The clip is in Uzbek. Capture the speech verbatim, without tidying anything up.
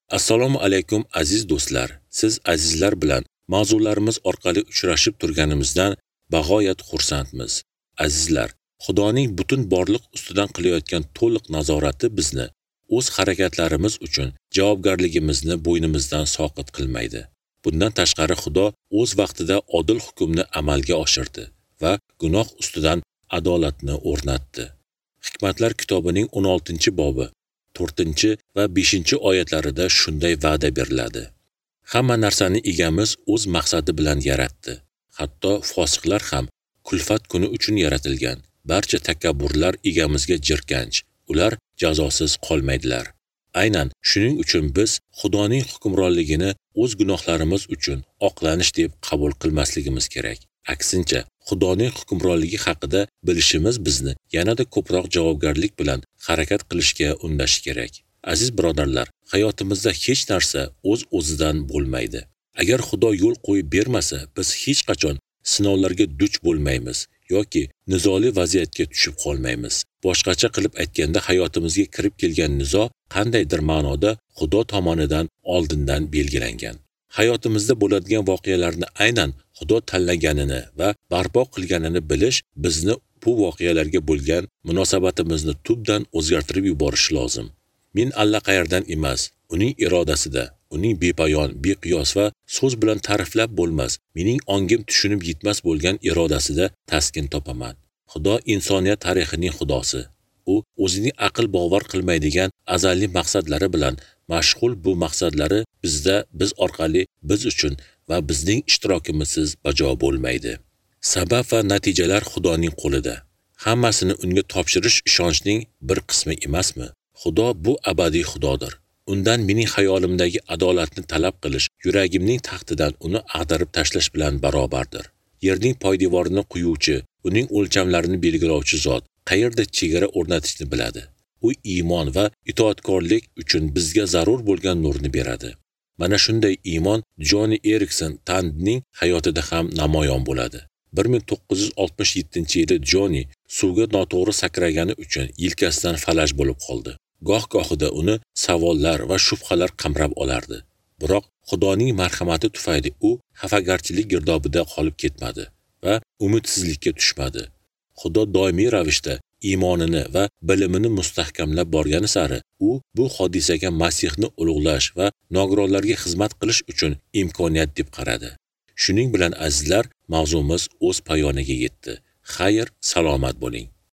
Assalomu alaykum aziz do'stlar. Siz azizlar bilan mavzularimiz orqali uchrashib turganimizdan bag'oyat xursandmiz. Azizlar, Xudoning butun borliq ustidan qilayotgan to'liq nazorati bizni o'z harakatlarimiz uchun javobgarligimizni bo'ynimizdan soqit qilmaydi. Bundan tashqari Xudo o'z vaqtida odil hukmni amalga oshirdi va gunoh ustidan adolatni o'rnatdi. Hikmatlar kitobining o'n oltinchi bobi to'rtinchi va beshinchi oyatlarida shunday va'da beriladi. Hamma narsani egamiz o'z maqsadi bilan yaratdi. Hatto fosiqlar ham kulfat kuni uchun yaratilgan. Barcha takabburlar egamizga jirkanch. Ular jazosiz qolmaydilar. Aynan shuning uchun biz Xudoning hukmronligini o'z gunohlarimiz uchun oqlanish deb qabul qilmasligimiz kerak. Aksincha, Xudoning hukmronligi haqida bilishimiz bizni yanada ko'proq javobgarlik bilan harakat qilishga undashi kerak. Aziz birodarlar, hayotimizda hech narsa o'z-o'zidan bo'lmaydi. Agar Xudo yo'l qo'yib bermasa, biz hech qachon sinovlarga duch bo'lmaymiz yoki nizoli vaziyatga tushib qolmaymiz. Boshqacha qilib aytganda, hayotimizga kirib kelgan nizo qandaydir ma'noda Xudo tomonidan oldindan belgilangan. Hayotimizda bo'ladigan voqealarni aynan Xudo tanlaganini va barpo qilganini bilish bizni bu voqealarga bo'lgan munosabatimizni tubdan o'zgartirib yuborishi lozim. Men allaqayerdan emas, uning irodasida, uning bepoyon, beqiyos va so'z bilan ta'riflab bo'lmas, mening ongim tushunib yetmas bo'lgan irodasida taskin topaman. Xudo insoniyat tarixining xudosi. U o'zining aql bovar qilmaydigan azaliy maqsadlari bilan mashg'ul. Bu maqsadlari bizda, biz orqali, biz uchun va bizning ishtirokimizsiz bajo bo'lmaydi. Sabab va natijalar Xudoning qo'lida. Hammasini unga topshirish ishonchning bir qismi emasmi? Xudo bu abadiy Xudodir. Undan mening xayolimdagi adolatni talab qilish yuragimning taxtidan uni ag'darib tashlash bilan barobardir. Yerning poydevorini quyuvchi, uning o'lchamlarini belgilovchi zot qayerda chegara o'rnatishni biladi. U iymon va itoatkorlik uchun bizga zarur bo'lgan nurni beradi. Mana shunday iymon Joni Erikson Tandning hayotida ham namoyon bo'ladi. bir ming to'qqiz yuz oltmish yettinchi yili Joni suvga noto'g'ri sakragani uchun yelkasidan falaj bo'lib qoldi. Goh-gohida uni savollar va shubhalar qamrab olardi. Biroq Xudoning marhamati tufayli u xafagarchilik girdobida qolib ketmadi va umidsizlikka tushmadi. Xudo doimiy ravishda iymonini va bilimini mustahkamlab borgani sari u bu hodisaga Masihni ulug'lash va nogironlarga xizmat qilish uchun imkoniyat deb qaradi. Shuning bilan azizlar, mavzumiz o'z poyoniga yetdi. Xayr, salomat bo'ling.